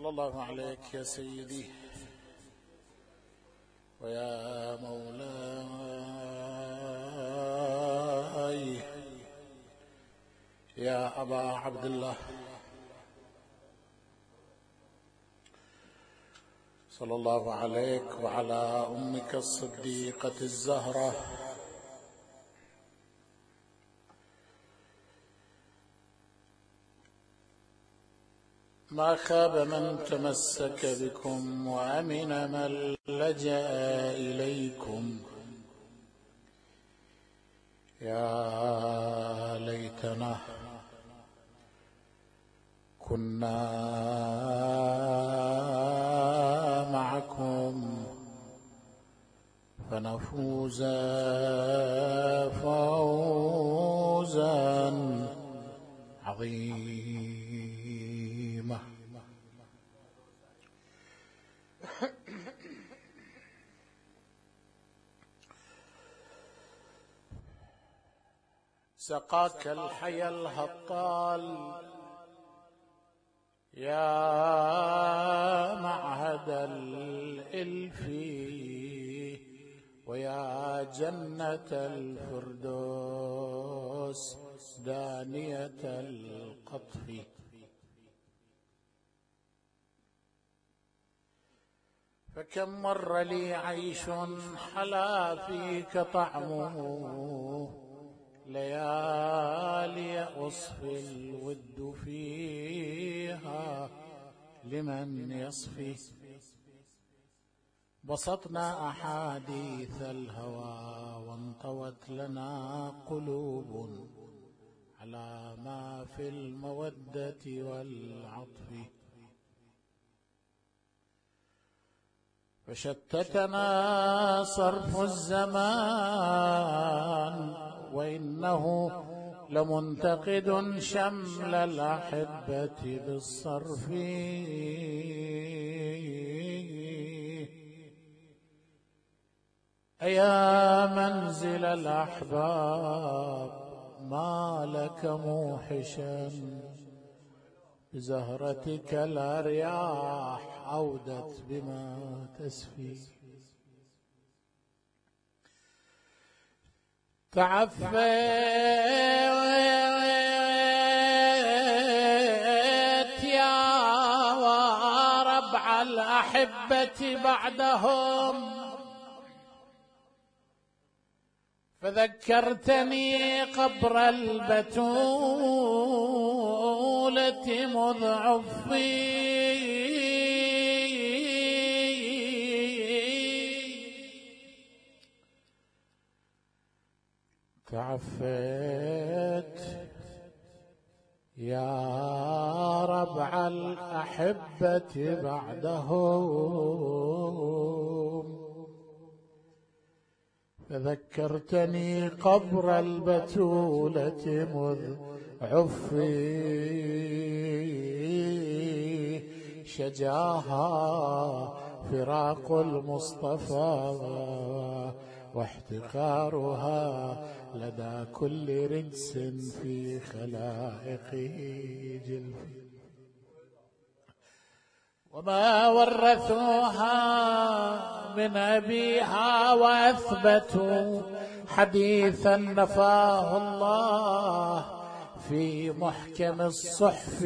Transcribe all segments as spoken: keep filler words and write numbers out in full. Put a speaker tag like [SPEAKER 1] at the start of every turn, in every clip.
[SPEAKER 1] صلى الله عليك يا سيدي ويا مولاي يا أبا عبد الله، صلى الله عليك وعلى أمك الصديقة الزهرة ما خاب من تمسك بكم وأمن من لجأ إليكم. يا ليتنا كنا معكم فنفوز فوزا عظيما. سقاك الحي الهطال يا معهد الإلف ويا جنة الفردوس دانية القطف. فكم مر لي عيش حلا فيك طعمه، ليالي أصفي الود فيها لمن يصفي. بسطنا أحاديث الهوى وانطوت لنا قلوب على ما في المودة والعطف. فشتتنا صرف الزمان وإنه لمنتقد شمل الأحبة بالصرف. أيا منزل الأحباب ما لك موحشا بزهرتك الأرياح عودت بما تسفي. تعفيت يا ربع الأحبة بعدهم، فذكرتني قبر البتولة مذ عفي. تعفيت يا ربع الأحبة بعدهم، فذكرتني قبر البتولة مذ عفي. شجاها فراق المصطفى واحتقارها لدى كل رجس في خلائقه جلفي. وما ورثوها من أبيها وأثبتوا حديثا نفاه الله في محكم الصحف.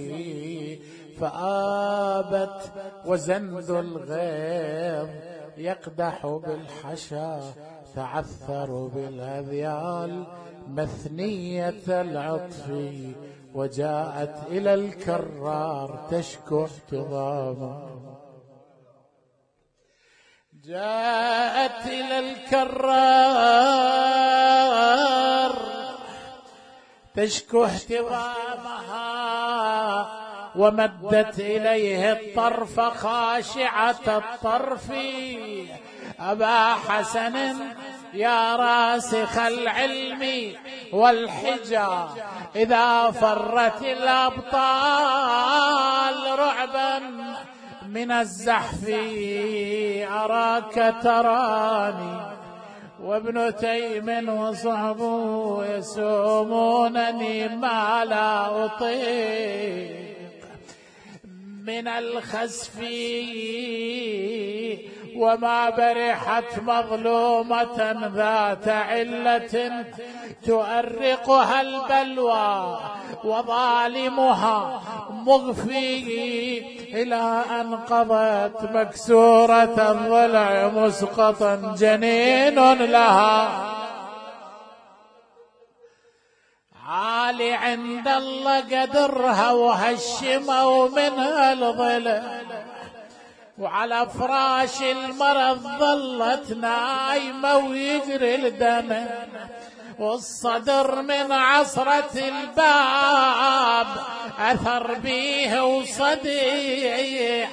[SPEAKER 1] فآبت وزند الغيظ يقدح بالحشا، تعثر بالأذيال مثنية العطف. وجاءت إلى الكرار تشكو احتضاما، جاءت إلى الكرار تشكو احتضامها، ومدت إليه الطرف خاشعة الطرف. أبا حسن يا راسخ العلم والحجة، إذا فرت الأبطال رعبا من الزحف أراك تراني، وابن تيم وصحبه يسومونني ما لا أطيق من الخسف وما برحت مظلومة ذات علة تؤرقها البلوى وظالمها مغفي إلى أن قضت مكسورة الضلع مسقطا جنين لها عالي عند الله قدرها وهشموا منها الضلع وعلى فراش المرض ظلت نايمة ويجري الدم والصدر من عصرة الباب أثر بيه وصديح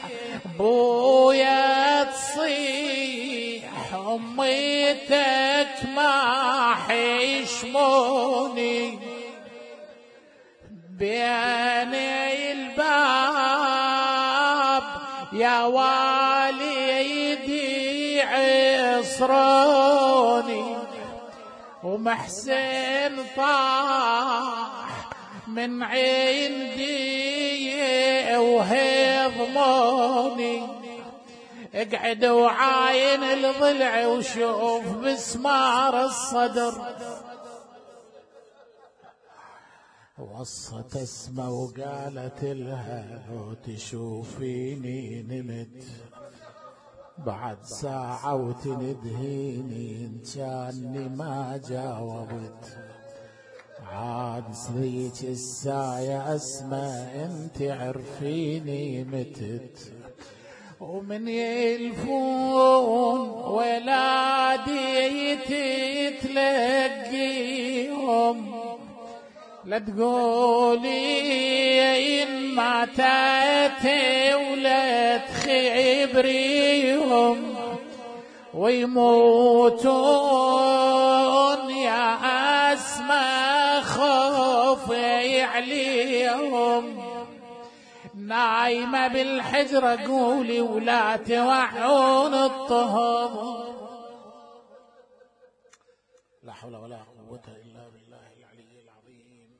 [SPEAKER 1] بويا تصيح أميتك ما حيشموني بيني الباب يا والدي عصروني ومحسن طاح من عندي وهضموني اقعد وعاين الضلع وشوف بسمار الصدر وصت اسمه وقالت لها لو تشوفيني نمت بعد ساعة وتندهيني إن كاني ما جاوبت عاد ذيك الساعة أسمى انت عرفيني متت ومن يلفون ولادي تتلقيهم لا تقولي إن ماتت ولا تخبريهم ويموتون يا أسمى خوفي عليهم نايمة بالحجرة قولي ولا توعون الطهر لا حول ولا قوة إلا بالله العلي العظيم.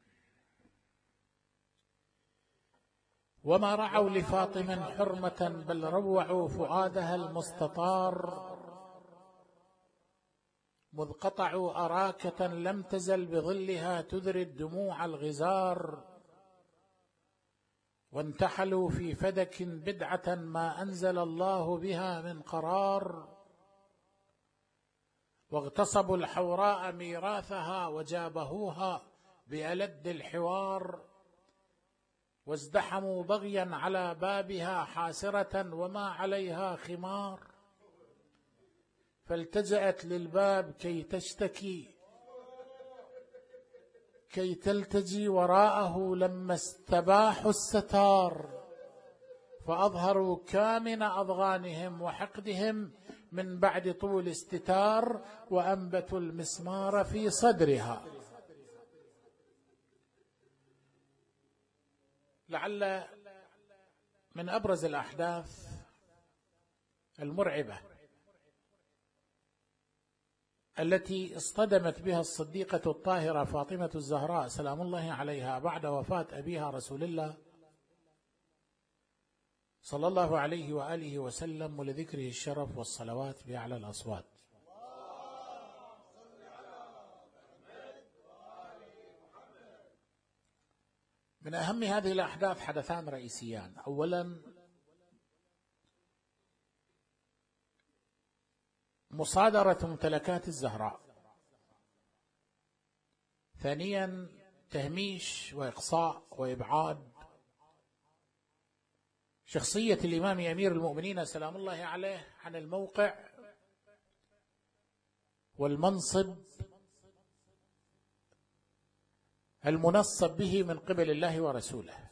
[SPEAKER 1] وما رعوا لفاطمة حرمة بل روعوا فؤادها المستطار مذ قطعوا أراكة لم تزل بظلها تذري الدموع الغزار وانتحلوا في فدك بدعة ما أنزل الله بها من قرار واغتصبوا الحوراء ميراثها وجابهوها بألد الحوار وازدحموا بغيا على بابها حاسرة وما عليها خمار فالتجأت للباب كي تشتكي كي تلتجي وراءه لما استباحوا الستار فأظهروا كامن أضغانهم وحقدهم من بعد طول استتار وأنبتوا المسمار في صدرها. لعل من أبرز الأحداث المرعبة التي اصطدمت بها الصديقة الطاهرة فاطمة الزهراء سلام الله عليها بعد وفاة أبيها رسول الله صلى الله عليه وآله وسلم ولذكره الشرف والصلوات بأعلى الأصوات. من أهم هذه الأحداث حدثان رئيسيان، أولا مصادرة ممتلكات الزهراء، ثانيا تهميش وإقصاء وإبعاد شخصية الإمام أمير المؤمنين سلام الله عليه عن الموقع والمنصب المنصب به من قبل الله ورسوله.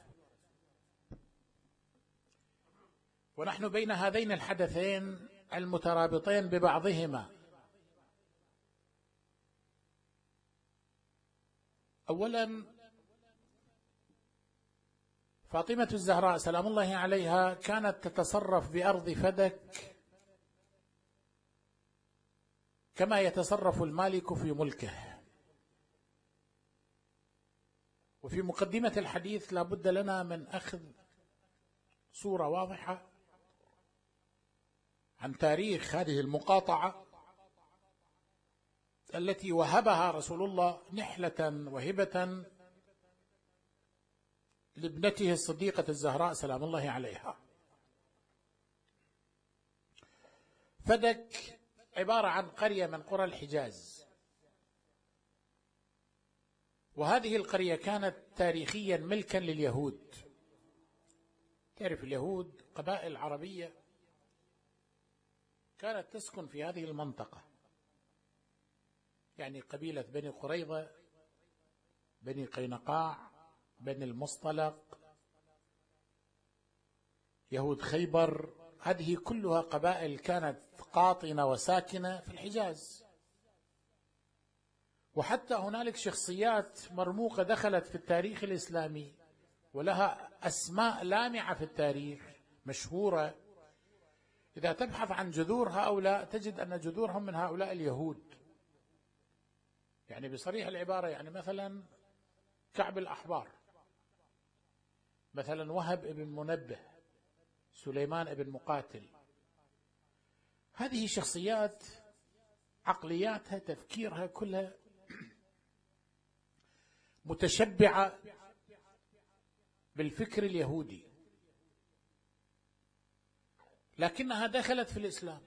[SPEAKER 1] ونحن بين هذين الحدثين المترابطين ببعضهما. أولا فاطمة الزهراء سلام الله عليها كانت تتصرف بأرض فدك كما يتصرف المالك في ملكه. وفي مقدمة الحديث لا بد لنا من أخذ صورة واضحة عن تاريخ هذه المقاطعة التي وهبها رسول الله نحلة وهبة لابنته الصديقة الزهراء سلام الله عليها. فدك عبارة عن قرية من قرى الحجاز، وهذه القرية كانت تاريخيا ملكا لليهود. تعرف اليهود قبائل عربية كانت تسكن في هذه المنطقة، يعني قبيلة بني قريظة، بني قينقاع، بني المصطلق، يهود خيبر، هذه كلها قبائل كانت قاطنة وساكنة في الحجاز. وحتى هنالك شخصيات مرموقة دخلت في التاريخ الإسلامي ولها أسماء لامعة في التاريخ مشهورة، إذا تبحث عن جذور هؤلاء تجد أن جذورهم من هؤلاء اليهود. يعني بصريح العبارة، يعني مثلا كعب الأحبار، مثلا وهب ابن منبه، سليمان ابن مقاتل، هذه شخصيات عقلياتها تفكيرها كلها متشبعة بالفكر اليهودي، لكنها دخلت في الإسلام.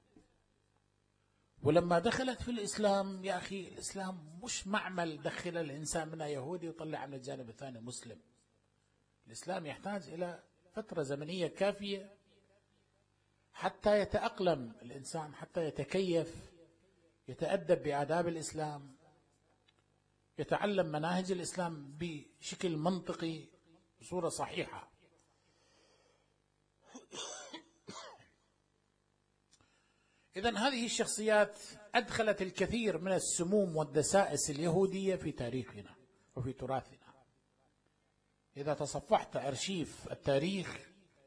[SPEAKER 1] ولما دخلت في الإسلام، يا أخي الإسلام مش معمل دخل الإنسان منها يهودي وطلع من الجانب الثاني مسلم. الإسلام يحتاج إلى فترة زمنية كافية حتى يتأقلم الإنسان، حتى يتكيف، يتأدب بآداب الإسلام، يتعلم مناهج الإسلام بشكل منطقي بصورة صحيحة. إذن هذه الشخصيات أدخلت الكثير من السموم والدسائس اليهودية في تاريخنا وفي تراثنا. إذا تصفحت أرشيف التاريخ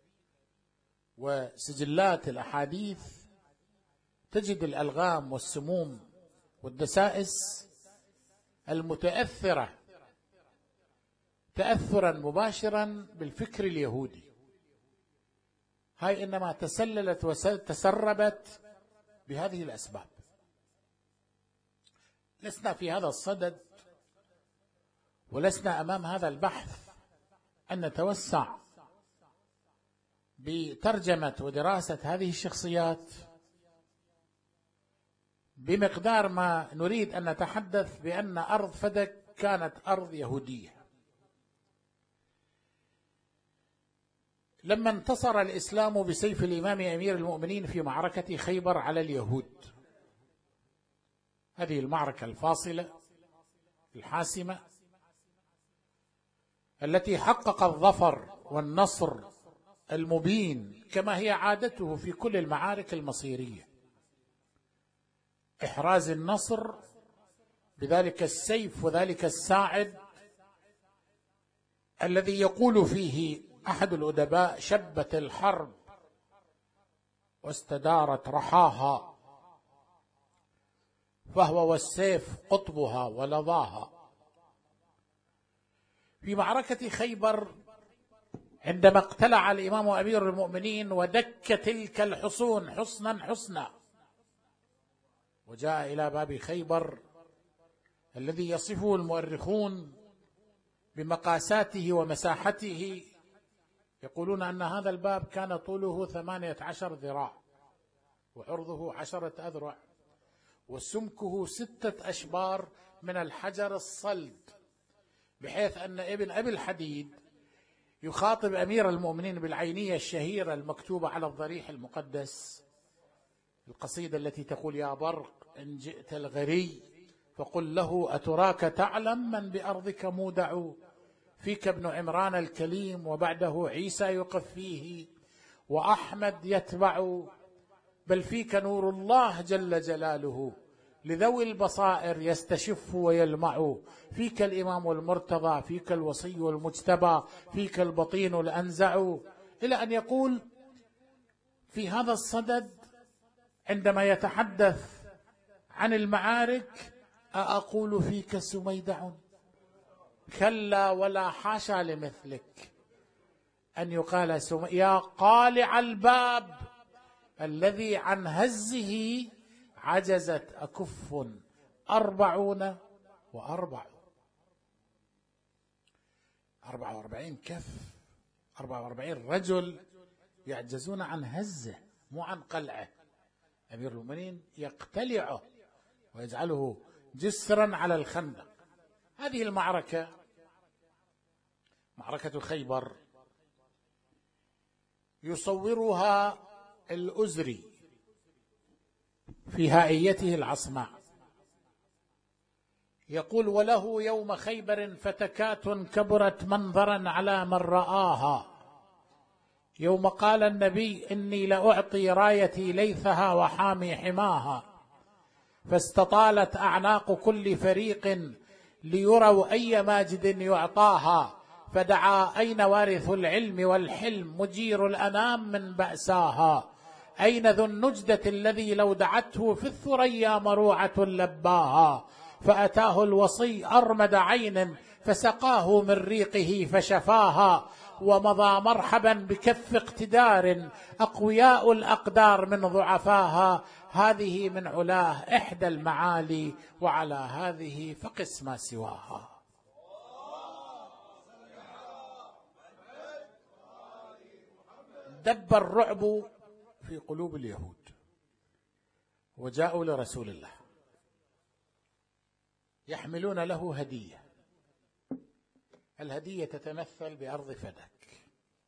[SPEAKER 1] وسجلات الأحاديث تجد الألغام والسموم والدسائس المتأثرة تأثرا مباشرا بالفكر اليهودي. هاي إنما تسللت وتسربت بهذه الأسباب. لسنا في هذا الصدد ولسنا أمام هذا البحث أن نتوسع بترجمة ودراسة هذه الشخصيات بمقدار ما نريد أن نتحدث بأن أرض فدك كانت أرض يهودية. لما انتصر الإسلام بسيف الإمام أمير المؤمنين في معركة خيبر على اليهود، هذه المعركة الفاصلة الحاسمة التي حقق الظفر والنصر المبين كما هي عادته في كل المعارك المصيرية، إحراز النصر بذلك السيف وذلك الساعد الذي يقول فيه أحد الأدباء: شبت الحرب واستدارت رحاها، فهو والسيف قطبها ولظاها. في معركة خيبر عندما اقتلع الإمام أمير المؤمنين ودك تلك الحصون حصنا حصنا وجاء إلى باب خيبر الذي يصفه المؤرخون بمقاساته ومساحته، يقولون أن هذا الباب كان طوله ثمانية عشر ذراع وعرضه عشرة أذرع وسمكه ستة أشبار من الحجر الصلد، بحيث أن ابن أبي الحديد يخاطب أمير المؤمنين بالعينية الشهيرة المكتوبة على الضريح المقدس، القصيدة التي تقول: يا برق إن جئت الغري فقل له أتراك تعلم من بأرضك مودع، فيك ابن عمران الكليم وبعده عيسى يقفيه وأحمد يتبع، بل فيك نور الله جل جلاله لذوي البصائر يستشف ويلمع، فيك الإمام المرتضى، فيك الوصي المجتبى، فيك البطين الأنزع، إلى أن يقول في هذا الصدد عندما يتحدث عن المعارك: أأقول فيك سميدع، كلا ولا حاشا لمثلك، أن يقال يا قالع الباب الذي عن هزه عجزت أكف أربعون وأربع أربعة وأربعين كف، أربعة وأربعين رجل يعجزون عن هزه مو عن قلعه. أمير المؤمنين يقتلعه ويجعله جسرا على الخندق. هذه المعركة معركة خيبر يصورها الأزري في هائيته العصماء، يقول: وله يوم خيبر فتكات كبرت منظرا على من رآها، يوم قال النبي إني لأعطي رايتي ليثها وحامي حماها، فاستطالت أعناق كل فريق ليروا أي ماجد يعطاها، فدعا أين وارث العلم والحلم مجير الأنام من بأساها، أين ذو النجدة الذي لو دعته في الثريا مروعة لباها، فأتاه الوصي أرمد عين فسقاه من ريقه فشفاها، ومضى مرحبا بكف اقتدار أقوياء الأقدار من ضعفاها، هذه من علاه إحدى المعالي وعلى هذه فقس ما سواها. دب الرعب في قلوب اليهود وجاءوا لرسول الله يحملون له هدية. الهدية تتمثل بأرض فدك.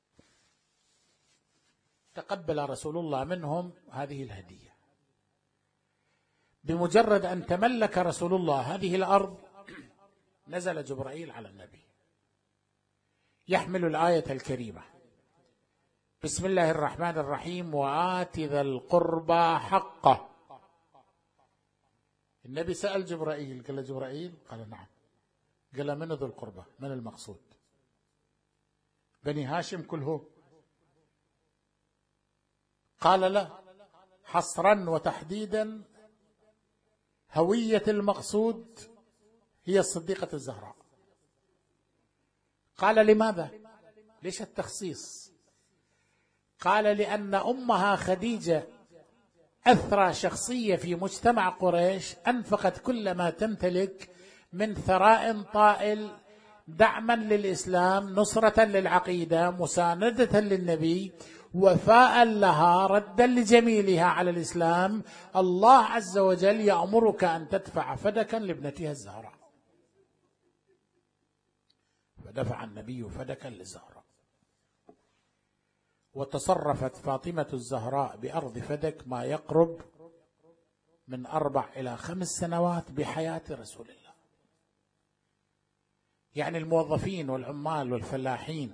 [SPEAKER 1] تقبل رسول الله منهم هذه الهدية. بمجرد أن تملك رسول الله هذه الأرض نزل جبرائيل على النبي يحمل الآية الكريمة: بسم الله الرحمن الرحيم وآت ذا القربى حقه. النبي سأل جبرائيل، قال له: جبرائيل؟ قال: نعم. قال: من ذو القربى؟ من المقصود؟ بني هاشم كلهم؟ قال: لا، حصرا وتحديدا هوية المقصود هي الصديقة الزهراء. قال: لماذا؟ ليش التخصيص؟ قال: لأن أمها خديجة أثرى شخصية في مجتمع قريش، أنفقت كل ما تمتلك من ثراء طائل دعما للإسلام، نصرة للعقيدة، مساندة للنبي، وفاء لها، ردا لجميلها على الإسلام. الله عز وجل يأمرك أن تدفع فدكا لابنتها الزهراء، فدفع النبي فدكا للزهراء. وتصرفت فاطمة الزهراء بأرض فدك ما يقرب من أربع إلى خمس سنوات بحياة رسول الله. يعني الموظفين والعمال والفلاحين،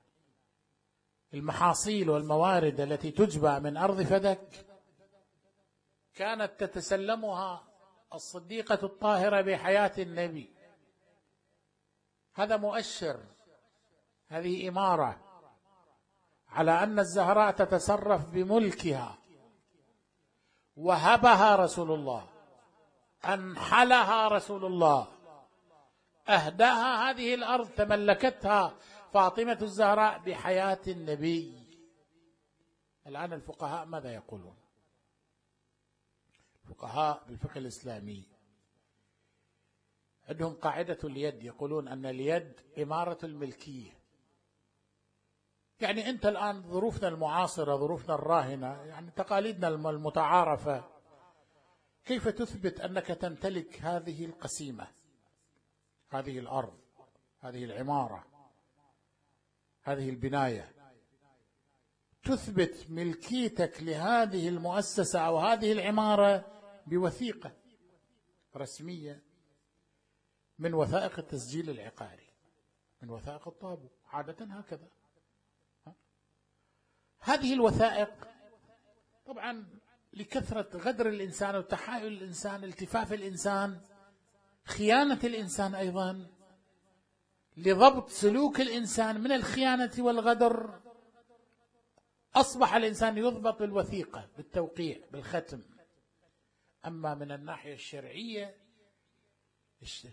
[SPEAKER 1] المحاصيل والموارد التي تجبى من أرض فدك كانت تتسلمها الصديقة الطاهرة بحياة النبي. هذا مؤشر، هذه إمارة على أن الزهراء تتصرف بملكها. وهبها رسول الله، أنحلها رسول الله، أهداها هذه الأرض، تملكتها فاطمة الزهراء بحياة النبي. الآن الفقهاء ماذا يقولون؟ الفقهاء بالفقه الإسلامي عندهم قاعدة اليد، يقولون أن اليد إمارة الملكية. يعني أنت الآن ظروفنا المعاصرة، ظروفنا الراهنة، يعني تقاليدنا المتعارفة، كيف تثبت أنك تمتلك هذه القسيمة، هذه الأرض، هذه العمارة، هذه البناية؟ تثبت ملكيتك لهذه المؤسسة أو هذه العمارة بوثيقة رسمية من وثائق التسجيل العقاري، من وثائق الطابو، عادة هكذا. هذه الوثائق طبعا لكثرة غدر الإنسان وتحايل الإنسان، التفاف الإنسان، خيانة الإنسان، أيضا لضبط سلوك الإنسان من الخيانة والغدر، أصبح الإنسان يضبط بالوثيقة، بالتوقيع، بالختم. أما من الناحية الشرعية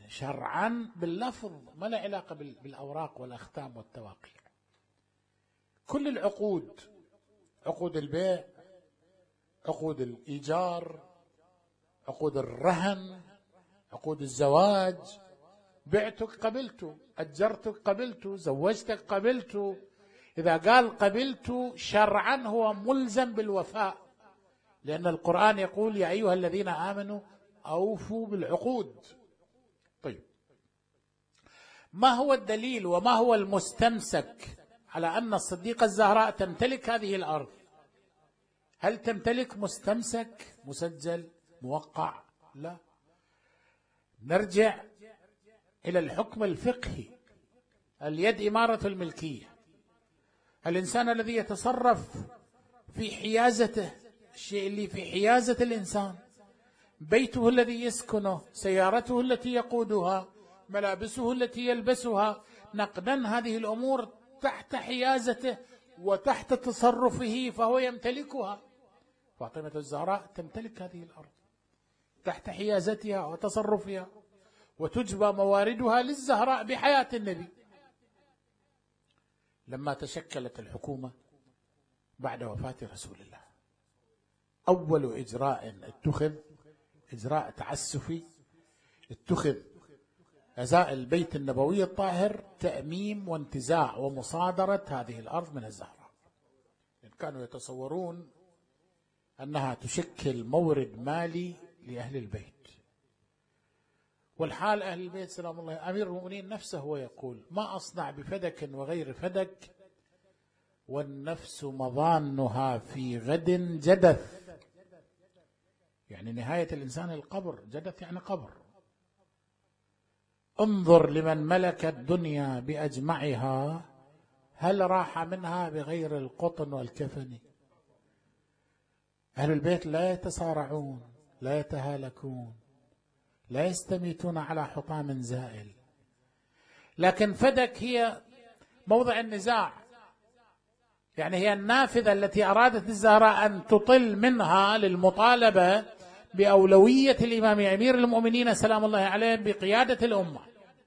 [SPEAKER 1] شرعا باللفظ، ما له علاقة بالأوراق والأختام والتواقيع. كل العقود، عقود البيع، عقود الإيجار، عقود الرهن، عقود الزواج، بعتك قبلت، أجرتك قبلت، زوجتك قبلت. إذا قال قبلت شرعا هو ملزم بالوفاء، لأن القرآن يقول يا أيها الذين آمنوا أوفوا بالعقود. طيب، ما هو الدليل وما هو المستمسك على أن الصديقة الزهراء تمتلك هذه الأرض؟ هل تمتلك مستمسك مسجل موقع؟ لا. نرجع إلى الحكم الفقهي. اليد إمارة الملكية. الإنسان الذي يتصرف في حيازته، الشيء اللي في حيازة الإنسان، بيته الذي يسكنه، سيارته التي يقودها، ملابسه التي يلبسها، نقدا هذه الأمور تحت حيازته وتحت تصرفه، فهو يمتلكها. فاطمة الزهراء تمتلك هذه الأرض تحت حيازتها وتصرفها، وتجبى مواردها للزهراء بحياة النبي. لما تشكلت الحكومة بعد وفاة رسول الله، أول إجراء اتخذ إجراء تعسفي، اتخذ أزاء البيت النبوي الطاهر تأميم وانتزاع ومصادرة هذه الأرض من الزهراء. كانوا يتصورون أنها تشكل مورد مالي لأهل البيت، والحال أهل البيت سلام الله، أمير المؤمنين نفسه هو يقول ما أصنع بفدك وغير فدك والنفس مضانها في غد جدث. يعني نهاية الإنسان القبر، جدث يعني قبر. انظر لمن ملك الدنيا بأجمعها هل راح منها بغير القطن والكفن. أهل البيت لا يتصارعون، لا يتهالكون، لا يستميتون على حطام زائل، لكن فدك هي موضع النزاع. يعني هي النافذة التي أرادت الزهراء أن تطل منها للمطالبة بأولوية الإمام أمير المؤمنين سلام الله عليه بقيادة الأمة.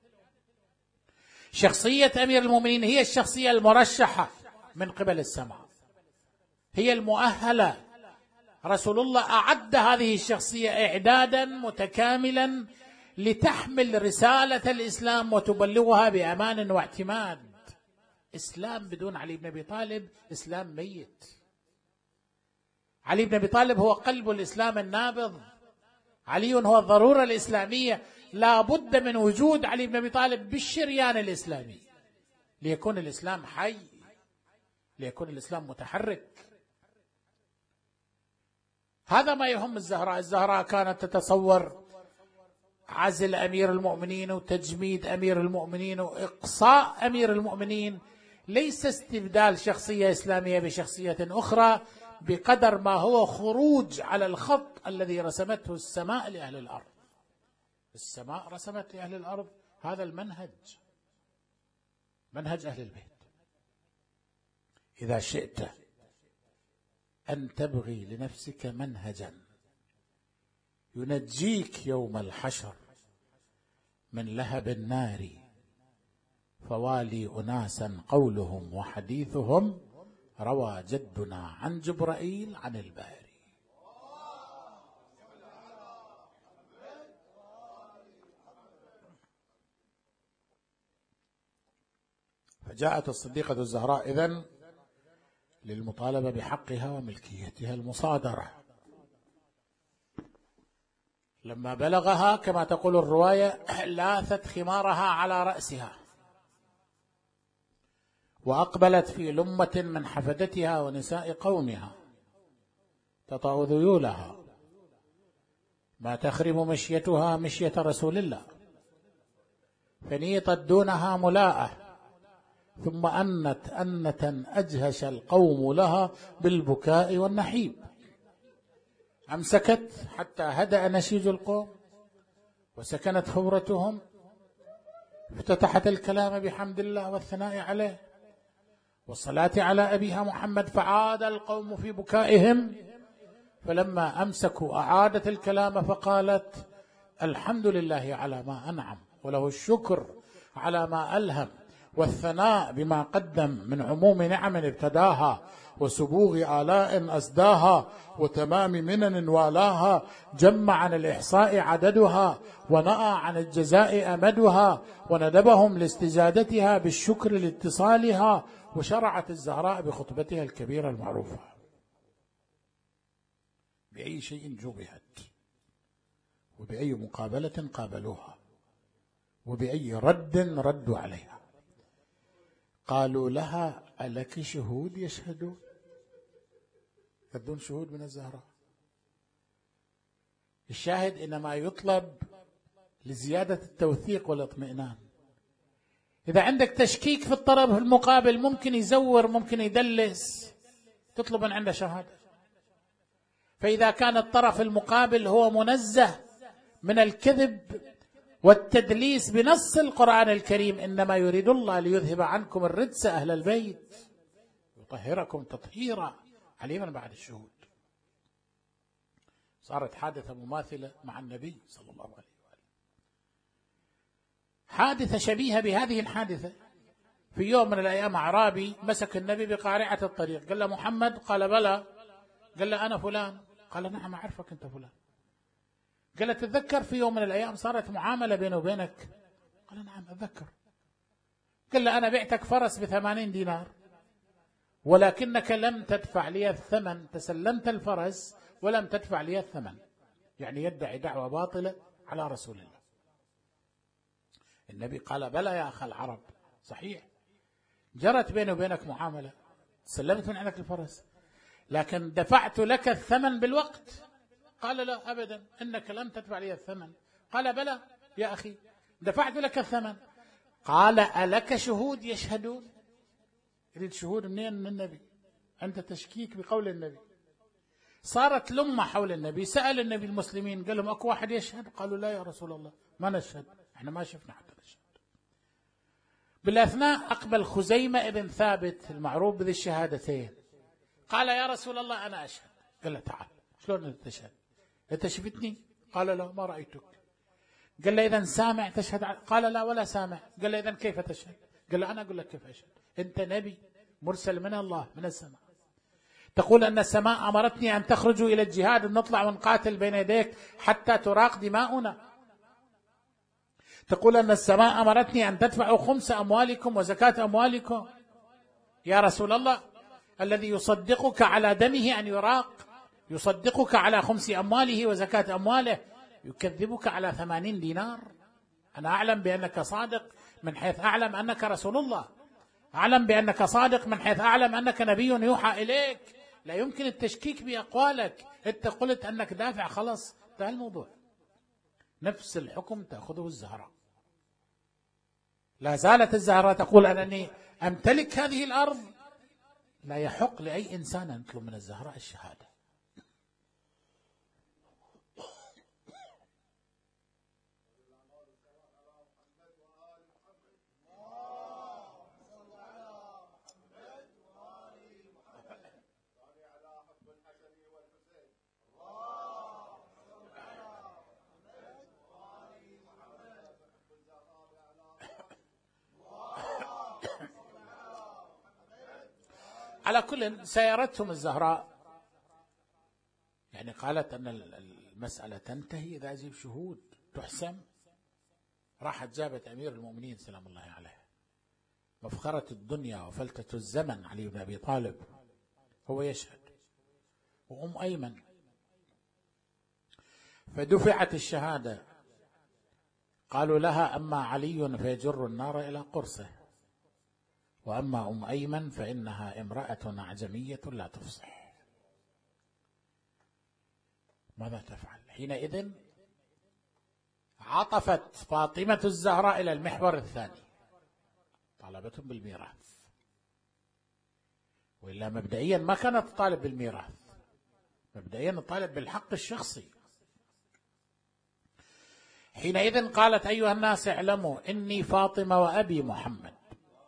[SPEAKER 1] شخصية أمير المؤمنين هي الشخصية المرشحة من قبل السماء، هي المؤهلة. رسول الله أعد هذه الشخصية إعدادا متكاملا لتحمل رسالة الإسلام وتبلغها بأمان واعتماد. إسلام بدون علي بن أبي طالب إسلام ميت. علي بن أبي طالب هو قلب الإسلام النابض، علي هو الضرورة الإسلامية. لا بد من وجود علي بن أبي طالب بالشريان الإسلامي ليكون الإسلام حي، ليكون الإسلام متحرك. هذا ما يهم الزهراء. الزهراء كانت تتصور عزل أمير المؤمنين وتجميد أمير المؤمنين وإقصاء أمير المؤمنين، ليس استبدال شخصية إسلامية بشخصية أخرى، بقدر ما هو خروج على الخط الذي رسمته السماء لأهل الأرض. السماء رسمت لأهل الأرض هذا المنهج، منهج أهل البيت. إذا شئت أن تبغي لنفسك منهجا ينجيك يوم الحشر من لهب النار، فوالي أناسا قولهم وحديثهم روى جدنا عن جبرائيل عن الباري. فجاءت الصديقة الزهراء إذن للمطالبة بحقها وملكيتها المصادرة. لما بلغها كما تقول الرواية لاثت خمارها على رأسها وأقبلت في لمة من حفدتها ونساء قومها تطأ ذيولها، ما تخرم مشيتها مشية رسول الله، فنيطت دونها ملاءة، ثم أنت أنة أجهش القوم لها بالبكاء والنحيب. أمسكت حتى هدأ نشيج القوم وسكنت فورتهم، افتتحت الكلام بحمد الله والثناء عليه والصلاة على أبيها محمد، فعاد القوم في بكائهم. فلما أمسكوا أعادت الكلام فقالت الحمد لله على ما أنعم وله الشكر على ما ألهم والثناء بما قدم من عموم نعم ابتداها، وسبوغ آلاء أسداها، وتمام منن والاها، جمع عن الإحصاء عددها، ونأى عن الجزاء أمدها، وندبهم لاستزادتها بالشكر لاتصالها، وشرعت الزهراء بخطبتها الكبيرة المعروفة. بأي شيء جوبهت، وبأي مقابلة قابلوها، وبأي رد ردوا عليها. قالوا لها: ألك شهود يشهدون؟ يردون شهود من الزهراء. الشاهد إنما يطلب لزيادة التوثيق والاطمئنان. إذا عندك تشكيك في الطرف المقابل، ممكن يزور، ممكن يدلس، تطلب من عنده شهادة. فإذا كان الطرف المقابل هو منزه من الكذب والتدليس بنص القرآن الكريم: إنما يريد الله ليذهب عنكم الرجس أهل البيت يطهركم تطهيرا، عليما بعد الشهود. صارت حادثة مماثلة مع النبي صلى الله عليه وسلم، حادثة شبيهة بهذه الحادثة. في يوم من الأيام أعرابي مسك النبي بقارعة الطريق، قال له: محمد؟ قال: بلى. قال له: أنا فلان. قال: نعم أعرفك أنت فلان. قال له: تتذكر في يوم من الأيام صارت معاملة بينه وبينك؟ قال: نعم أتذكر. قال له: أنا بعتك فرس بثمانين دينار، ولكنك لم تدفع لي الثمن، تسلمت الفرس ولم تدفع لي الثمن، يعني يدعي دعوة باطلة على رسول الله. النبي قال: بلى يا أخ العرب، صحيح جرت بيني وبينك معاملة، سلمت من عندك الفرس، لكن دفعت لك الثمن بالوقت. قال: لا أبدا، إنك لم تدفع لي الثمن. قال: بلى يا أخي، دفعت لك الثمن. قال: ألك شهود يشهدون؟ يريد شهود منين؟ من النبي. أنت تشكيك بقول النبي. صارت لمة حول النبي. سأل النبي المسلمين، قال لهم: أكو واحد يشهد؟ قالوا: لا يا رسول الله، ما نشهد، احنا ما شفنا حتى نشهد. بالأثناء أقبل خزيمة ابن ثابت المعروف بذي الشهادتين، قال: يا رسول الله أنا أشهد. قال له: تعال. شلون أنت تشهد؟ أنت شفتني؟ قال: لا ما رأيتك. قال له: إذن سامع تشهد؟ قال: لا ولا سامع. قال له: إذن كيف تشهد؟ قال له: أنا أقول لك كيف أشهد. أنت نبي مرسل من الله من السماء، تقول أن السماء أمرتني أن تخرجوا إلى الجهاد، أن نطلع ونقاتل بين يديك حتى تراق دماؤنا. تقول أن السماء أمرتني أن تدفعوا خمس أموالكم وزكاة أموالكم. يا رسول الله، الذي يصدقك على دمه أن يراق، يصدقك على خمس أمواله وزكاة أمواله، يكذبك على ثمانين دينار. أنا أعلم بأنك صادق من حيث أعلم أنك رسول الله، أعلم بأنك صادق من حيث أعلم أنك نبي يوحى إليك. لا يمكن التشكيك بأقوالك. أنت قلت أنك دافع، خلاص انتهى الموضوع. نفس الحكم تأخذه الزهراء. لا زالت الزهراء تقول: أنني أمتلك هذه الأرض. لا يحق لأي إنسان أن يطلب من الزهراء الشهادة. على كل سيرتهم الزهراء، يعني قالت أن المسألة تنتهي إذا أجيب شهود تحسم. راحت جابت أمير المؤمنين سلام الله عليه، مفخرة الدنيا وفلتة الزمن، علي بن أبي طالب، هو يشهد، وأم أيمن. فدفعت الشهادة. قالوا لها: أما علي فيجر النار إلى قرصه، وأما أم أيمن فإنها امرأة أعجمية لا تفصح. ماذا تفعل؟ حينئذ عطفت فاطمة الزهراء إلى المحور الثاني، طالبتهم بالميراث، وإلا مبدئيا ما كانت تطالب بالميراث، مبدئيا تطالب بالحق الشخصي. حينئذ قالت: أيها الناس اعلموا إني فاطمة وأبي محمد،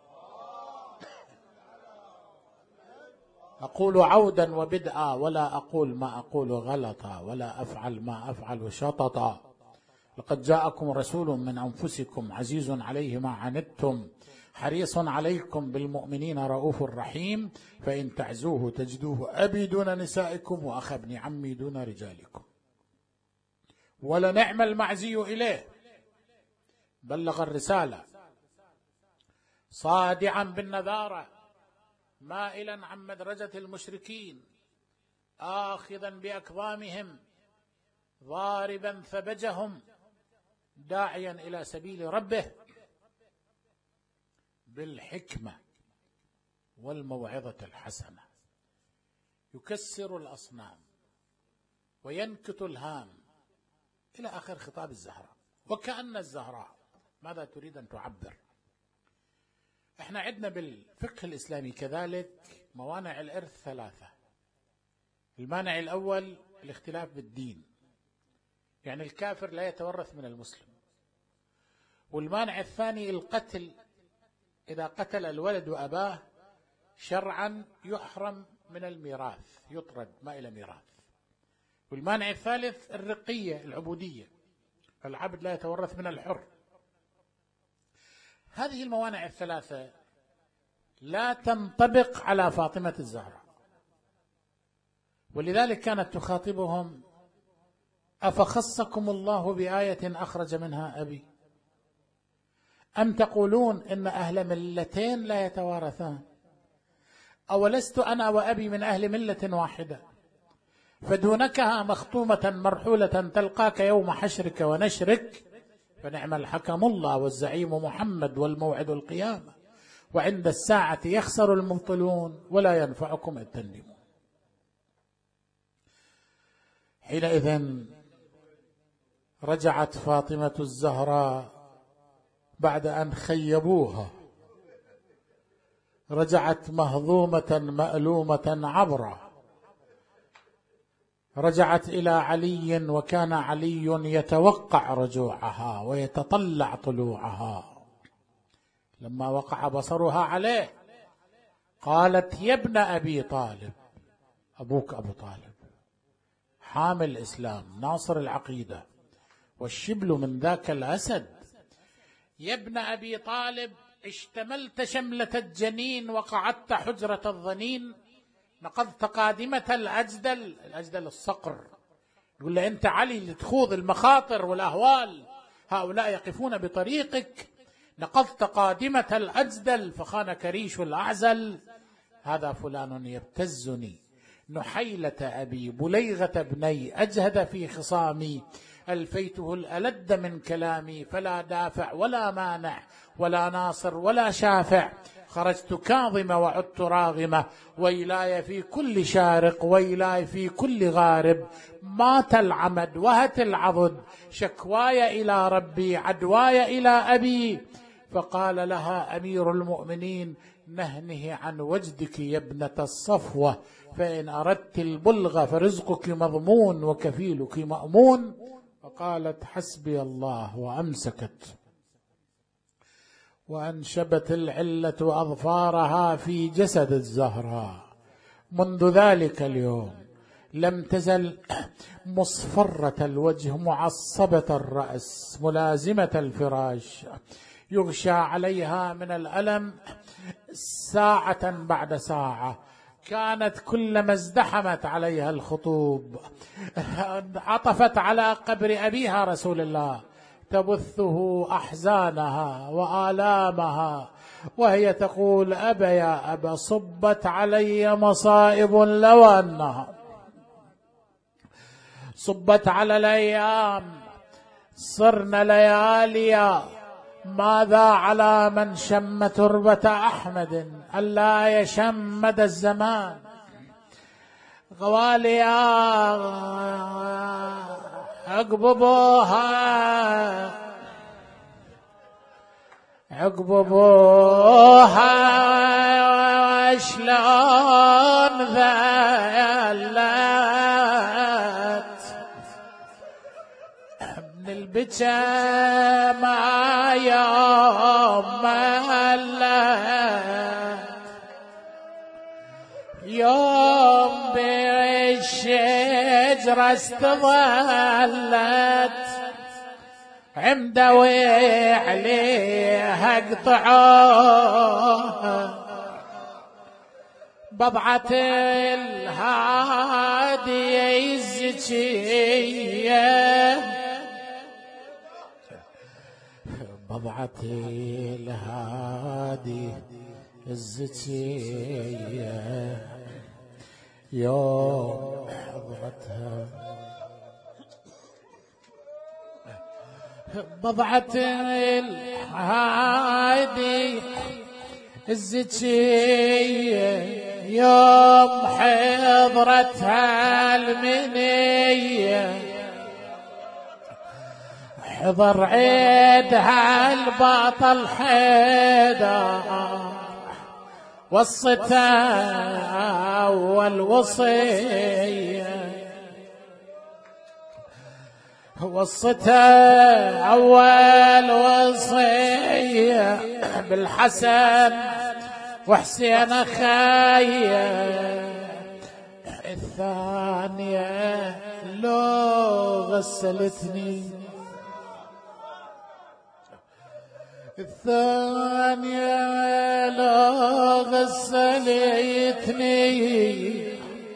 [SPEAKER 1] أقول عودا وبدءا، ولا أقول ما أقول غلطا، ولا أفعل ما أفعل شططا. لقد جاءكم رسول من أنفسكم عزيز عليه ما عنتم حريص عليكم بالمؤمنين رؤوف رحيم فإن تعزوه تجدوه أبي دون نسائكم وأخ ابن عمي دون رجالكم. ولنعم المعزي إليه، بلغ الرسالة صادعا بالنذارة مائلا عن مدرجة المشركين آخذا بأكظامهم ضاربا ثبجهم داعيا إلى سبيل ربه بالحكمة والموعظة الحسنة، يكسر الأصنام وينكت الهام إلى آخر خطاب الزهراء. وكأن الزهراء ماذا تريد أن تعبر؟ احنا عندنا بالفقه الإسلامي كذلك موانع الإرث ثلاثة. المانع الأول الاختلاف بالدين، يعني الكافر لا يتورث من المسلم. والمانع الثاني القتل، إذا قتل الولد أباه شرعا يحرم من الميراث، يطرد ما إلى ميراث. والمانع الثالث الرقية العبودية، العبد لا يتورث من الحر. هذه الموانع الثلاثة لا تنطبق على فاطمة الزهراء، ولذلك كانت تخاطبهم: أفخصكم الله بآية أخرج منها أبي، أم تقولون إن أهل ملتين لا يتوارثان، أولست أنا وأبي من أهل ملة واحدة، فدونكها مخطومة مرحولة تلقاك يوم حشرك ونشرك، فنعم الحكم الله والزعيم محمد والموعد القيامة، وعند الساعة يخسر المبطلون ولا ينفعكم التندمون. حينئذ رجعت فاطمة الزهراء بعد أن خيبوها، رجعت مهضومة مألومة عبرة، رجعت إلى علي، وكان علي يتوقع رجوعها ويتطلع طلوعها. لما وقع بصرها عليه قالت: يا ابن أبي طالب، أبوك أبو طالب حامل الإسلام ناصر العقيدة والشبل من ذاك الأسد، يا ابن أبي طالب اشتملت شملة الجنين وقعدت حجرة الظنين، نقضت قادمة الأجدل، الأجدل الصقر، يقول له أنت علي اللي تخوض المخاطر والأهوال، هؤلاء يقفون بطريقك، نقضت قادمة الأجدل فخانك ريش الأعزل، هذا فلان يبتزني نحيلة أبي بليغة ابني أجهد في خصامي، ألفيته الألد من كلامي فلا دافع ولا مانع ولا ناصر ولا شافع، خرجت كاظمة وعدت راغمة، ويلاي في كل شارق ويلاي في كل غارب، مات العمد وهت العضد، شكواي إلى ربي عدواي إلى أبي. فقال لها أمير المؤمنين: نهنه عن وجدك يا ابنة الصفوة، فإن أردت البلغ فرزقك مضمون وكفيلك مأمون. فقالت: حسبي الله، وأمسكت، وأنشبت العلة أظفارها في جسد الزهراء. منذ ذلك اليوم لم تزل مصفرة الوجه معصبة الرأس ملازمة الفراش، يغشى عليها من الألم ساعة بعد ساعة، كانت كلما ازدحمت عليها الخطوب عطفت على قبر أبيها رسول الله تبثه أحزانها وآلامها، وهي تقول: أبا يا أبا صبت علي مصائب لو أنها صبت على الأيام صرنا لياليا، ماذا على من شم تربة أحمد ألا يشم مدى الزمان، غواليا عقب ابوها عقب ابوها شلون ذلت من البكا ما يوم ملت، يوم بالشجرة استظلت عمده وعليها قطعوها بضعة الهادي الزكية بضعة الهادي الزكية يوم حضرتها بضعة الهادي الزكية يوم حضرتها المنية حضر عيدها البطل حيدر وصتها والوصية وصتها أول وصية بالحسن وحسين خاية الثانية لو غسلتني الثانية لو غسلتني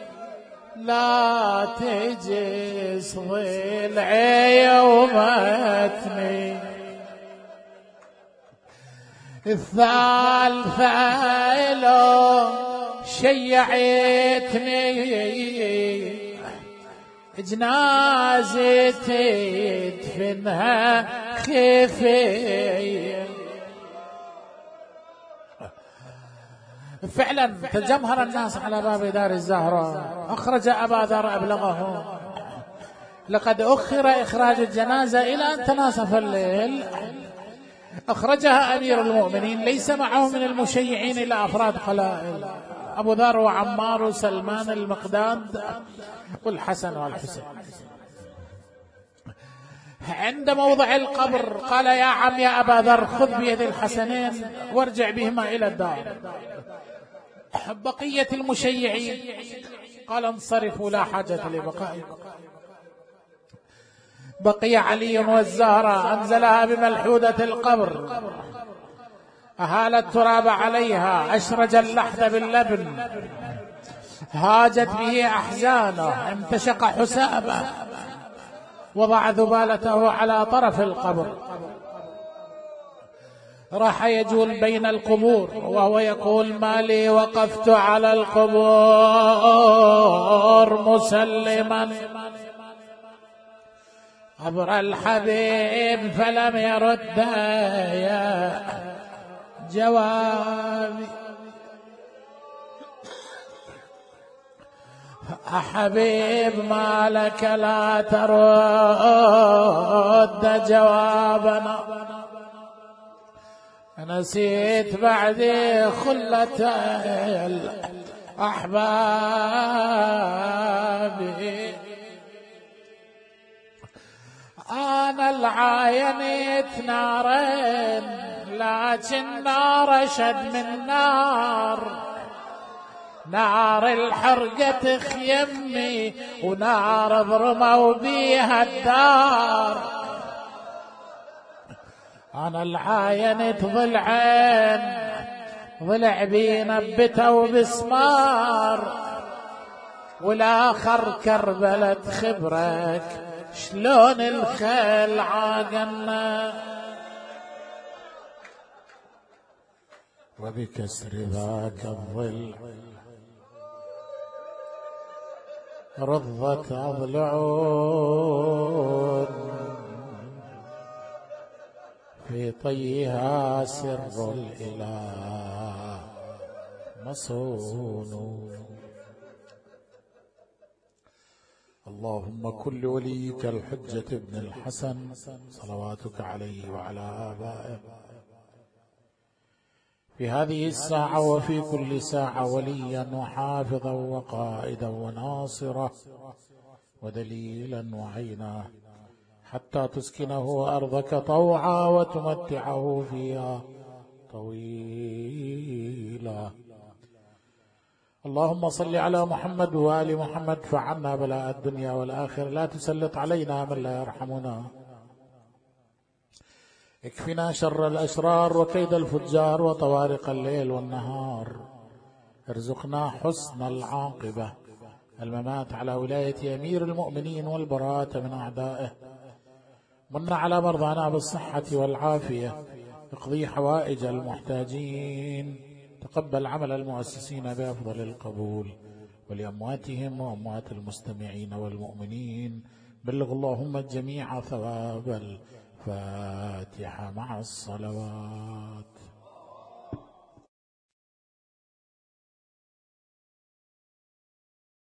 [SPEAKER 1] لا تجس ضلعي ومتني الثالثة لو شيعتني جنازتي تدفنها خفية فعلا تجمهر الناس على باب دار الزهراء. أخرج أبا ذر أبلغه لقد أخر إخراج الجنازة إلى أن تناصف الليل. أخرجها أمير المؤمنين ليس معه من المشيعين إلا أفراد قلائل أبو ذر وعمار وسلمان المقداد والحسن والحسين. عند موضع القبر قال يا عم يا أبا ذر خذ بيد الحسنين وارجع بهما إلى الدار. بقية المشيعين قال انصرفوا لا حاجة لبقائكم. بقي علي والزهراء أنزلها بملحودة القبر أهال التراب عليها أشرج اللحد باللبن هاجت به أحزانه امتشق حسابه وضع ذبالته على طرف القبر راح يجول بين القبور وهو يقول ما لي وقفت على القبور مسلما قبر الحبيب فلم يرد يا جوابي أحبيب ما لك لا ترد جوابنا نسيت بعدي خلة الأحباب أنا العاينت نارين لكن نار شد من نار نار الحرقة خيمي ونار ضرموا بيها الدار أنا العاينت ضلعين ضلع بي نبته بسمار والآخر كربلة خبرك شلون الخيل عاقلنا وبكسر ذاك الظل رضت أضلعون في طيها سر الإله مصون. اللهم كل وليك الحجة ابن الحسن صلواتك عليه وعلى آبائه في هذه الساعة وفي كل ساعة وليا وحافظا وقائدا وناصرا ودليلا وعينا حتى تسكنه أرضك طوعا وتمتعه فيها طويلا. اللهم صل على محمد وآل محمد فعنا بلاء الدنيا والآخرة لا تسلط علينا من لا يرحمنا اكفنا شر الأشرار وكيد الفجار وطوارق الليل والنهار. ارزقنا حسن العاقبة، الممات على ولاية أمير المؤمنين والبراءة من أعدائه. من على مرضانا بالصحة والعافية، اقضي حوائج المحتاجين، تقبل عمل المؤسسين بأفضل القبول، ولأمواتهم وأموات المستمعين والمؤمنين بلغ اللهم الجميع ثواب الفاتحة مع الصلوات.